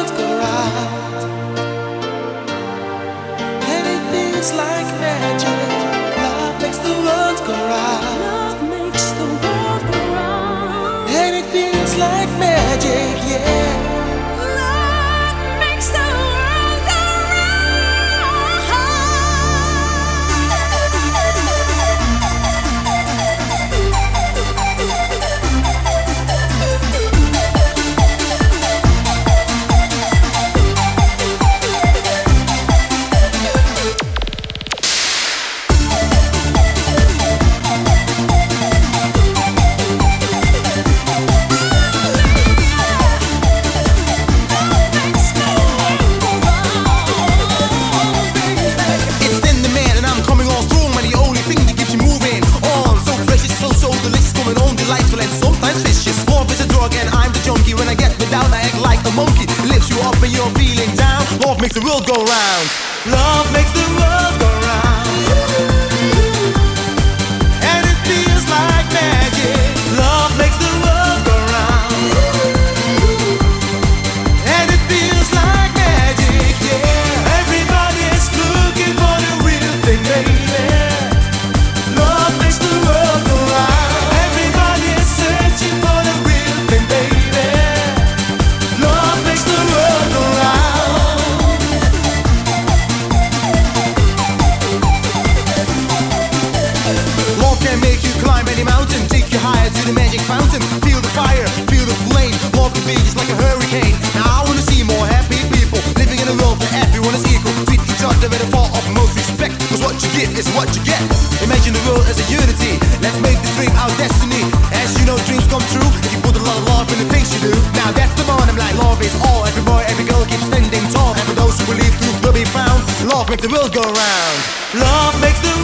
world go round, and it feels like magic. Love makes the world go round. Love makes the world go round. And it feels like magic, yeah. Love makes the world go Delightful and sometimes vicious. Love is a drug and I'm the junkie. When I get me down, I act like a monkey. It lifts you up when you're feeling down. Love makes the world go round. Love makes the world go round. And it feels like magic. Love makes the world go round. And it feels like magic, yeah. Everybody's looking for the real thing, baby. Love makes the world go round. Mountain, take you higher to the magic fountain. Feel the fire, feel the flame. Love can be just like a hurricane. Now I wanna see more happy people living in a world where everyone is equal. Treat each other with a fall of most respect, cause what you give is what you get. Imagine the world as a unity. Let's make the dream our destiny. As you know, dreams come true if you put a lot of love in the things you do. Now that's the bottom line. Love is all. Every boy, every girl keeps standing tall. And for those who believe truth will be found, love makes the world go round. Love makes the